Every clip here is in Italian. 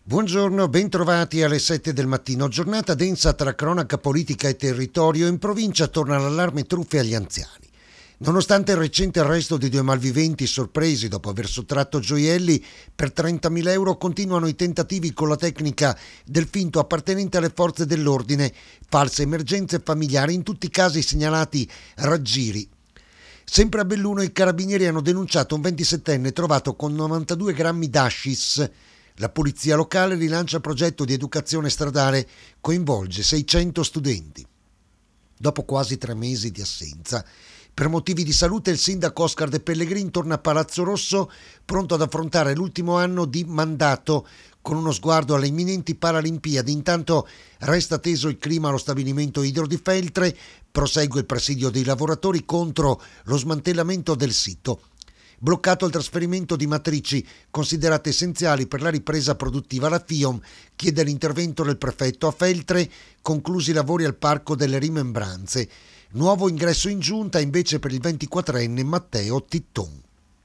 Buongiorno, bentrovati alle 7 del mattino. Giornata densa tra cronaca politica e territorio. In provincia torna l'allarme truffe agli anziani. Nonostante il recente arresto di 2 malviventi sorpresi dopo aver sottratto gioielli per 30.000 euro, continuano i tentativi con la tecnica del finto appartenente alle forze dell'ordine, false emergenze familiari, in tutti i casi segnalati raggiri. Sempre a Belluno i carabinieri hanno denunciato un 27enne trovato con 92 grammi d'hashish. La polizia locale rilancia il progetto di educazione stradale, coinvolge 600 studenti. Dopo quasi 3 mesi di assenza, per motivi di salute, il sindaco Oscar De Pellegrin torna a Palazzo Rosso, pronto ad affrontare l'ultimo anno di mandato con uno sguardo alle imminenti Paralimpiadi. Intanto resta teso il clima allo stabilimento Idro di Feltre, prosegue il presidio dei lavoratori contro lo smantellamento del sito. Bloccato il trasferimento di matrici considerate essenziali per la ripresa produttiva, la FIOM chiede l'intervento del prefetto. A Feltre conclusi i lavori al Parco delle Rimembranze. Nuovo ingresso in giunta invece per il 24enne Matteo Titton.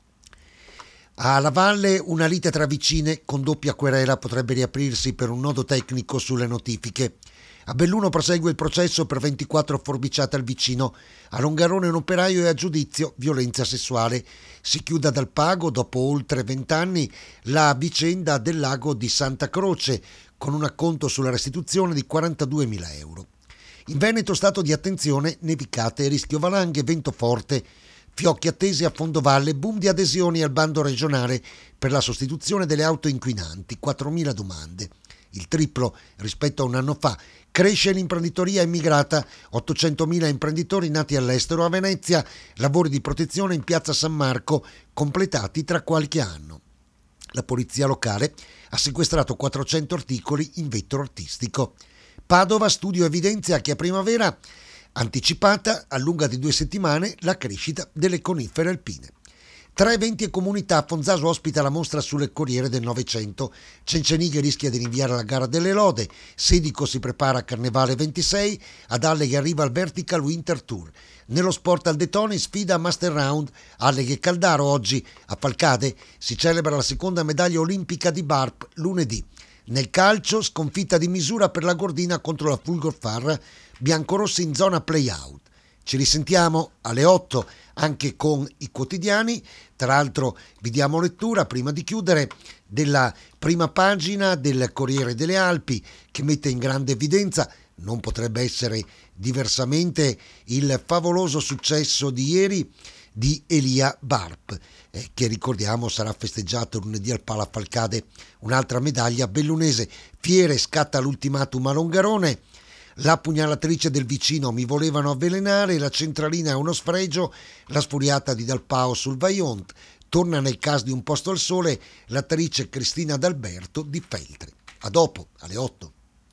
Alla Valle una lite tra vicine con doppia querela potrebbe riaprirsi per un nodo tecnico sulle notifiche. A Belluno prosegue il processo per 24 forbiciate al vicino. A Longarone un operaio è a giudizio violenza sessuale. Si chiude dal pago dopo oltre 20 anni la vicenda del lago di Santa Croce con un acconto sulla restituzione di 42.000 euro. In Veneto stato di attenzione, nevicate, rischio valanghe, vento forte. Fiocchi attesi a Fondovalle, boom di adesioni al bando regionale per la sostituzione delle auto inquinanti, 4.000 domande. Il triplo rispetto a un anno fa. Cresce l'imprenditoria immigrata, 800.000 imprenditori nati all'estero. A Venezia, lavori di protezione in piazza San Marco, completati tra qualche anno. La polizia locale ha sequestrato 400 articoli in vetro artistico. Padova, studio evidenzia che a primavera anticipata allunga di 2 settimane la crescita delle conifere alpine. Tra eventi e comunità, Fonzaso ospita la mostra sulle corriere del Novecento. Cencenighe rischia di rinviare la gara delle lode. Sedico si prepara a Carnevale 26. Ad Alleghe arriva al Vertical Winter Tour. Nello sport al Detoni sfida a Master Round. Alleghe e Caldaro oggi. A Falcade si celebra la seconda medaglia olimpica di Barp lunedì. Nel calcio, sconfitta di misura per la Gordina contro la Fulgor-Farra, biancorossi in zona play-out. Ci risentiamo alle 8 anche con i quotidiani. Tra l'altro vi diamo lettura, prima di chiudere, della prima pagina del Corriere delle Alpi che mette in grande evidenza, non potrebbe essere diversamente, il favoloso successo di ieri di Elia Barp, che ricordiamo sarà festeggiato lunedì al Pala Falcade. Un'altra medaglia bellunese. Fiere scatta l'ultimatum a Longarone. La pugnalatrice del vicino mi volevano avvelenare, la centralina è uno sfregio, la sfuriata di Dalpao sul Vaillant, torna nel caso di Un posto al sole l'attrice Cristina D'Alberto di Feltre. A dopo, alle 8.